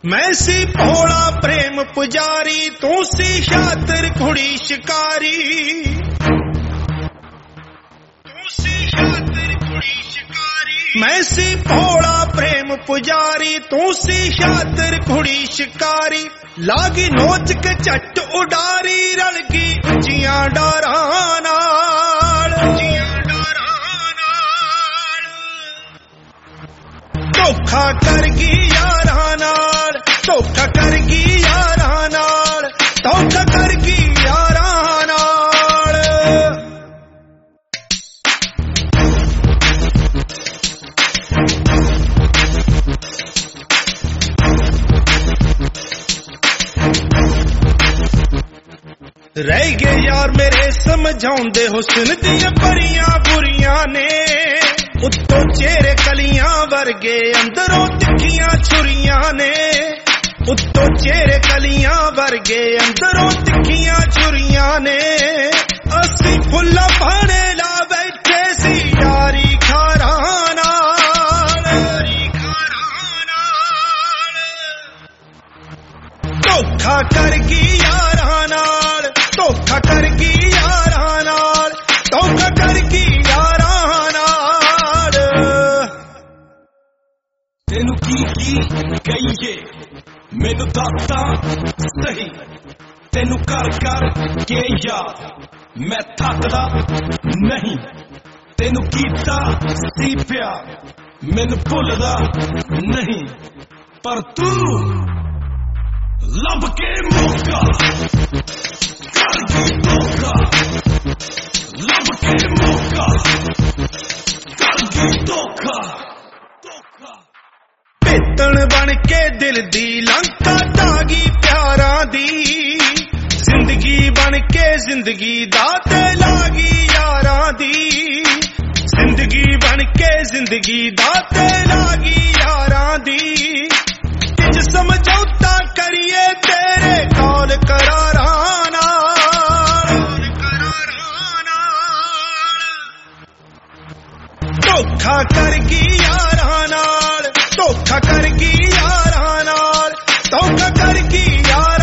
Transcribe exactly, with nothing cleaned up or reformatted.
मैं सी भोला प्रेम पुजारी, तू सी शातिर कुड़ी शिकारी। तू सी शातिर कुड़ी शिकारी। मैं सी भोला प्रेम पुजारी, तू सी शातिर कुड़ी शिकारी। लागी नोच के झट उडारी, रल गई उच्चियां डारां नाल। धोखा कर गई यारां नाल, धोखा कर गई यारां नाल, धोखा कर गई यारां नाल। रह गए यार मेरे समझाउंदे हुस्न दियां परियां बुरियां ने। उत्तों चेहरे कलियां वर्गे, अंदरों तिखियां छुरियां ने। उत्तों चेहरे कलियां वर्गे, अंदरों तिखियां छुरियां ने। असी फुल्ला भाने ला बैठे सी यारी खारां नाल। धोखा कर गई यारां नाल, धोखा कर गई यारां नाल, धोखा कर गई यारां नाल। तेनू की की कहिए मैनू दसदा सही, तेनू कर कर के याद मैं थकदा नहीं। तेनू कीता सी प्यार मैनू भुलदा नहीं, पर तू लब के मौका कर गई धोखा। लब के मौका कर गई धोखा। पेतन बन के दिल दी लंका ढागी प्यारां दी। जिंदगी बन के जिंदगी दाते लागी यारां दी। जिंदगी बन के जिंदगी दाते लागी यारां दी। किज समझौता करिए तेरे कौल करारां नाल। धोखा कर गई यारां नाल, धोखा कर गई यारां नाल, धोखा कर गई यारां